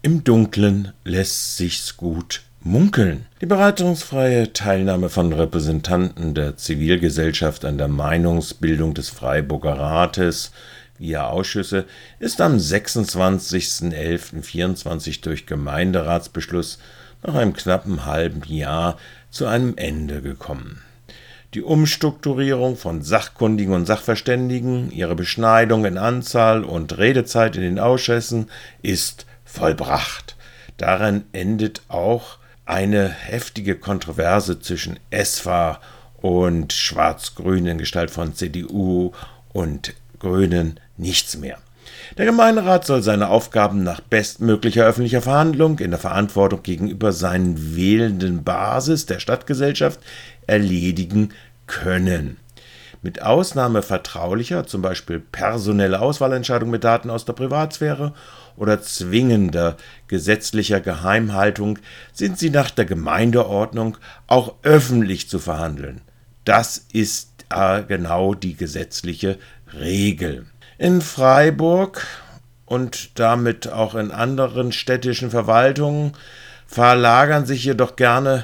Im Dunkeln lässt sich's gut munkeln. Die beratungsfreie Teilnahme von Repräsentanten der Zivilgesellschaft an der Meinungsbildung des Freiburger Rates via Ausschüsse ist am 26.11.24 durch Gemeinderatsbeschluss nach einem knappen halben Jahr zu einem Ende gekommen. Die Umstrukturierung von Sachkundigen und Sachverständigen, ihre Beschneidung in Anzahl und Redezeit in den Ausschüssen ist vollbracht. Darin endet auch eine heftige Kontroverse zwischen SVA und Schwarz-Grün in Gestalt von CDU und Grünen nichts mehr. Der Gemeinderat soll seine Aufgaben nach bestmöglicher öffentlicher Verhandlung in der Verantwortung gegenüber seinen wählenden Basis der Stadtgesellschaft erledigen können. Mit Ausnahme vertraulicher, zum Beispiel personelle Auswahlentscheidungen mit Daten aus der Privatsphäre oder zwingender gesetzlicher Geheimhaltung sind sie nach der Gemeindeordnung auch öffentlich zu verhandeln. Das ist genau die gesetzliche Regel. In Freiburg und damit auch in anderen städtischen Verwaltungen verlagern sich jedoch gerne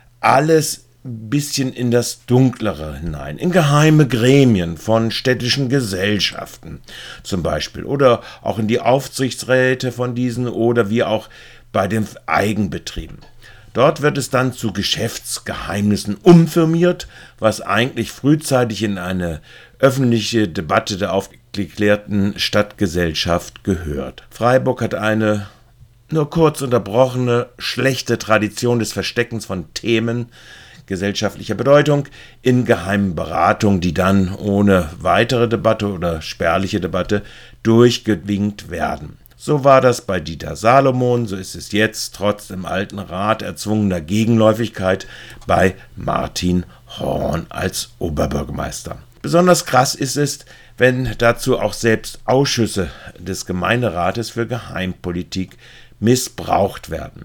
alles ein bisschen in das Dunklere hinein, in geheime Gremien von städtischen Gesellschaften zum Beispiel oder auch in die Aufsichtsräte von diesen oder wie auch bei den Eigenbetrieben. Dort wird es dann zu Geschäftsgeheimnissen umfirmiert, was eigentlich frühzeitig in eine öffentliche Debatte der aufgeklärten Stadtgesellschaft gehört. Freiburg hat eine nur kurz unterbrochene, schlechte Tradition des Versteckens von Themen gesellschaftlicher Bedeutung in geheimen Beratungen, die dann ohne weitere Debatte oder spärliche Debatte durchgewinkt werden. So war das bei Dieter Salomon, so ist es jetzt trotz im alten Rat erzwungener Gegenläufigkeit bei Martin Horn als Oberbürgermeister. Besonders krass ist es, wenn dazu auch selbst Ausschüsse des Gemeinderates für Geheimpolitik missbraucht werden.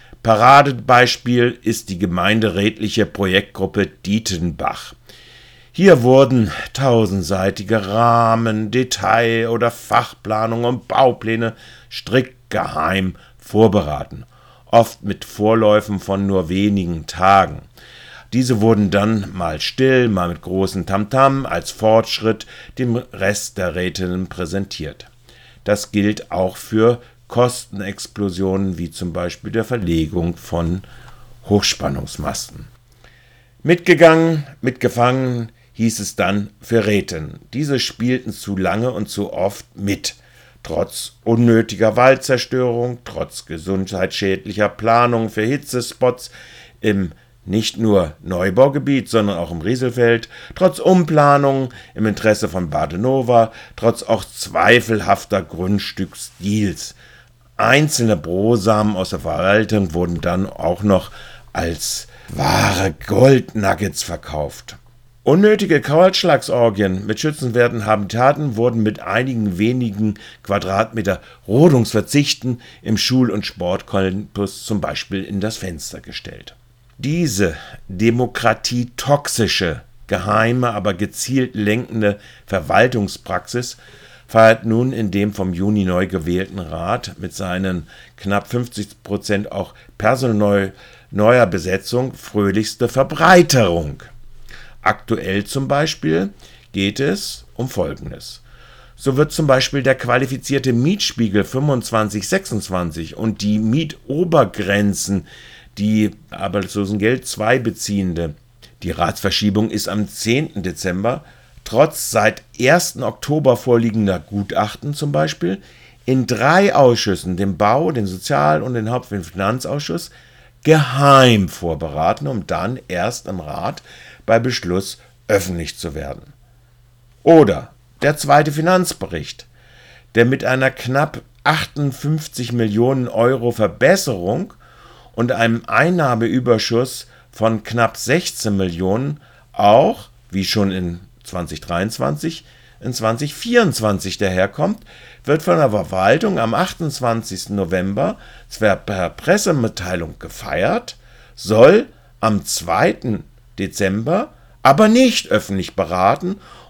Paradebeispiel ist die gemeinderätliche Projektgruppe Dietenbach. Hier wurden tausendseitige Rahmen, Detail- oder Fachplanungen und Baupläne strikt geheim vorberaten, oft mit Vorläufen von nur wenigen Tagen. Diese wurden dann mal still, mal mit großem Tamtam als Fortschritt dem Rest der Rätinnen präsentiert. Das gilt auch für Kostenexplosionen wie zum Beispiel der Verlegung von Hochspannungsmasten. Mitgegangen, mitgefangen hieß es dann für Räten. Diese spielten zu lange und zu oft mit. Trotz unnötiger Waldzerstörung, trotz gesundheitsschädlicher Planung für Hitzespots im nicht nur Neubaugebiet, sondern auch im Rieselfeld, trotz Umplanungen im Interesse von Badenova, trotz auch zweifelhafter Grundstücksdeals. Einzelne Brosamen aus der Verwaltung wurden dann auch noch als wahre Goldnuggets verkauft. Unnötige Kaulschlagsorgien mit schützenswerten Habitaten wurden mit einigen wenigen Quadratmeter Rodungsverzichten im Schul- und Sportcampus zum Beispiel in das Fenster gestellt. Diese demokratietoxische, geheime, aber gezielt lenkende Verwaltungspraxis feiert nun in dem vom Juni neu gewählten Rat mit seinen knapp 50% auch personell neuer Besetzung fröhlichste Verbreiterung. Aktuell zum Beispiel geht es um Folgendes. So wird zum Beispiel der qualifizierte Mietspiegel 25/26 und die Mietobergrenzen, die Arbeitslosengeld II beziehende, die Ratsverschiebung ist am 10. Dezember, trotz seit 1. Oktober vorliegender Gutachten zum Beispiel, in 3 Ausschüssen, dem Bau-, den Sozial- und den Haupt- und Finanzausschuss, geheim vorberaten, um dann erst im Rat bei Beschluss öffentlich zu werden. Oder der zweite Finanzbericht, der mit einer knapp 58 Millionen Euro Verbesserung und einem Einnahmeüberschuss von knapp 16 Millionen auch, wie schon in 2023, in 2024 daherkommt, wird von der Verwaltung am 28. November zwar per Pressemitteilung gefeiert, soll am 2. Dezember aber nicht öffentlich beraten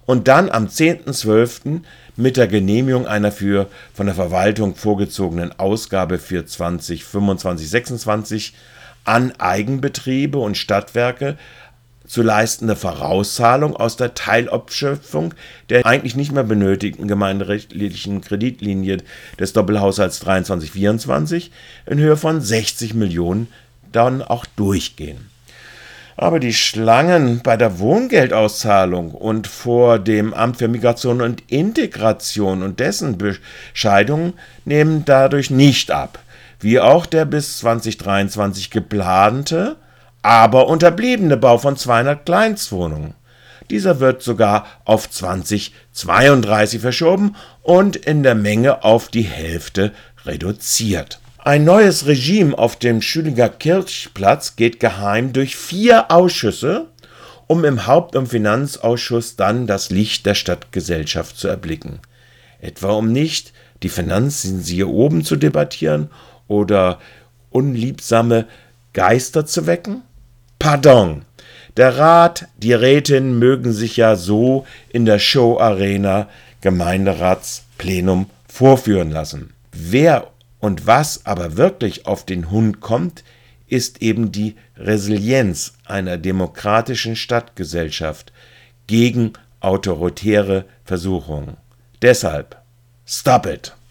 und dann am 10.12. mit der Genehmigung einer von der Verwaltung vorgezogenen Ausgabe für 2025/26 an Eigenbetriebe und Stadtwerke zu leistende Vorauszahlung aus der Teilabschöpfung der eigentlich nicht mehr benötigten gemeinderechtlichen Kreditlinie des Doppelhaushalts 23/24 in Höhe von 60 Millionen dann auch durchgehen. Aber die Schlangen bei der Wohngeldauszahlung und vor dem Amt für Migration und Integration und dessen Bescheidungen nehmen dadurch nicht ab, wie auch der bis 2023 geplante, aber unterbliebene Bau von 200 Kleinstwohnungen. Dieser wird sogar auf 2032 verschoben und in der Menge auf die Hälfte reduziert. Ein neues Regime auf dem Schülinger Kirchplatz geht geheim durch 4 Ausschüsse, um im Haupt- und Finanzausschuss dann das Licht der Stadtgesellschaft zu erblicken. Etwa um nicht die Finanzen siehe oben zu debattieren oder unliebsame Geister zu wecken? Pardon, der Rat, die Rätin mögen sich ja so in der Show-Arena Gemeinderatsplenum vorführen lassen. Wer und was aber wirklich auf den Hund kommt, ist eben die Resilienz einer demokratischen Stadtgesellschaft gegen autoritäre Versuchungen. Deshalb, stop it!